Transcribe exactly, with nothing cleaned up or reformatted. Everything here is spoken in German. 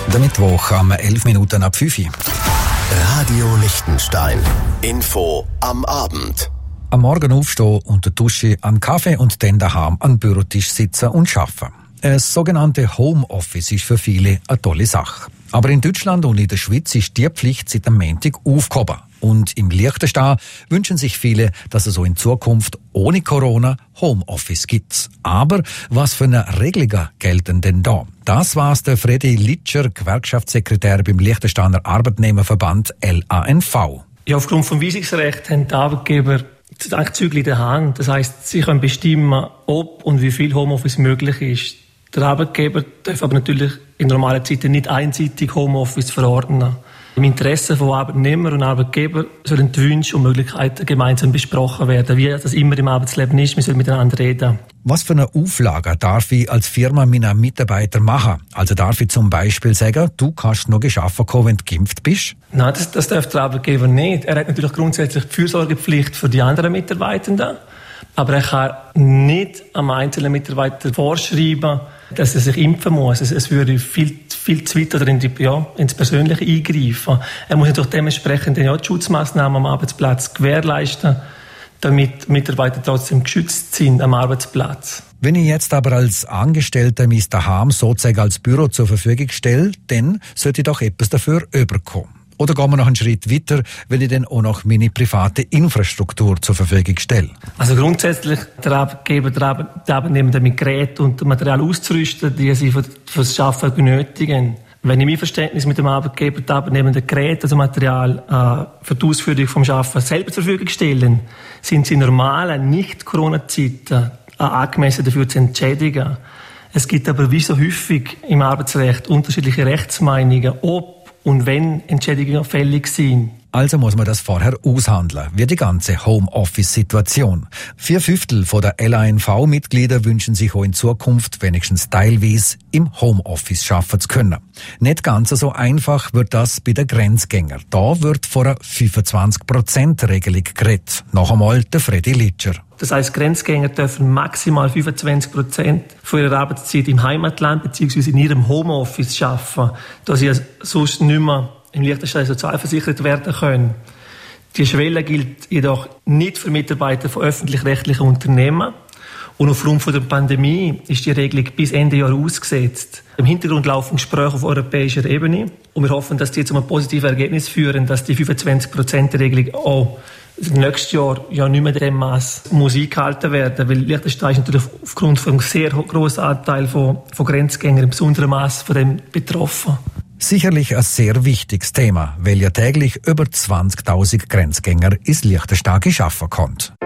Der Mittwoch am elf Minuten ab fünf. Radio Liechtenstein. Info am Abend. Am Morgen aufstehen, unter der Dusche, am Kaffee und dann daheim am Bürotisch sitzen und arbeiten. Das sogenannte Homeoffice ist für viele eine tolle Sache. Aber in Deutschland und in der Schweiz ist die Pflicht seit am Montag aufgehoben. Und im Liechtenstein wünschen sich viele, dass es so in Zukunft ohne Corona Homeoffice gibt. Aber was für eine Regelungen gelten denn da? Das war's der Fredi Litscher, Gewerkschaftssekretär beim Liechtensteiner Arbeitnehmerverband L A N V. Ja, aufgrund vom Weisungsrecht haben die Arbeitgeber eigentlich Zügel in der Hand. Das heisst, sie können bestimmen, ob und wie viel Homeoffice möglich ist. Der Arbeitgeber darf aber natürlich in normalen Zeiten nicht einseitig Homeoffice verordnen. Im Interesse von Arbeitnehmer und Arbeitgeber sollen die Wünsche und Möglichkeiten gemeinsam besprochen werden, wie das immer im Arbeitsleben ist. Wir sollen miteinander reden. Was für eine Auflage darf ich als Firma meinen Mitarbeitern machen? Also darf ich zum Beispiel sagen, du kannst noch geschaffen kommen, wenn du geimpft bist? Nein, das, das darf der Arbeitgeber nicht. Er hat natürlich grundsätzlich die Fürsorgepflicht für die anderen Mitarbeitenden. Aber er kann nicht am einzelnen Mitarbeiter vorschreiben, dass er sich impfen muss. Es, es würde viel, viel zu weit oder in die, ja, ins Persönliche eingreifen. Er muss natürlich dementsprechend ja, die Schutzmaßnahmen am Arbeitsplatz gewährleisten, damit Mitarbeiter trotzdem geschützt sind am Arbeitsplatz. Wenn ich jetzt aber als Angestellter mein Daheim sozusagen als Büro zur Verfügung stelle, dann sollte ich doch etwas dafür überkommen. Oder gehen wir noch einen Schritt weiter, wenn ich dann auch noch meine private Infrastruktur zur Verfügung stelle? Also grundsätzlich der Arbeitgeber, der Arbeitnehmer mit Geräten und Material auszurüsten, die sie für, für das Arbeiten benötigen. Wenn ich mein Verständnis mit dem Arbeitgeber, der Arbeitnehmer Geräte, also Material äh, für die Ausführung vom Arbeiten selber zur Verfügung stellen, sind sie in normalen, nicht-Corona-Zeiten äh, angemessen dafür zu entschädigen. Es gibt aber wie so häufig im Arbeitsrecht unterschiedliche Rechtsmeinungen, ob und wenn Entschädigungen fällig sind. Also muss man das vorher aushandeln, wie die ganze Homeoffice-Situation. Vier Fünftel der L A N V-Mitglieder wünschen sich auch in Zukunft wenigstens teilweise im Homeoffice arbeiten zu können. Nicht ganz so einfach wird das bei den Grenzgängern. Da wird vor einer fünfundzwanzig Prozent Regelung geredet. Noch einmal der Fredi Litscher. Das heisst, Grenzgänger dürfen maximal fünfundzwanzig Prozent von ihrer Arbeitszeit im Heimatland bzw. in ihrem Homeoffice arbeiten, da sie sonst nicht mehr im Liechtenstein sozialversichert werden können. Die Schwelle gilt jedoch nicht für Mitarbeiter von öffentlich-rechtlichen Unternehmen. Und aufgrund der Pandemie ist die Regelung bis Ende Jahr ausgesetzt. Im Hintergrund laufen Gespräche auf europäischer Ebene. Und wir hoffen, dass die zu einem positiven Ergebnis führen, dass die fünfundzwanzig Prozent Regelung auch nächstes Jahr ja nicht mehr in dem Maß muss eingehalten werden. Weil Liechtenstein ist natürlich aufgrund von einem sehr grossen Anteil von, von Grenzgängern im besonderen Maß von dem betroffen. Sicherlich ein sehr wichtiges Thema, weil ja täglich über zwanzigtausend Grenzgänger ins Liechtenstein geschaffen kommt.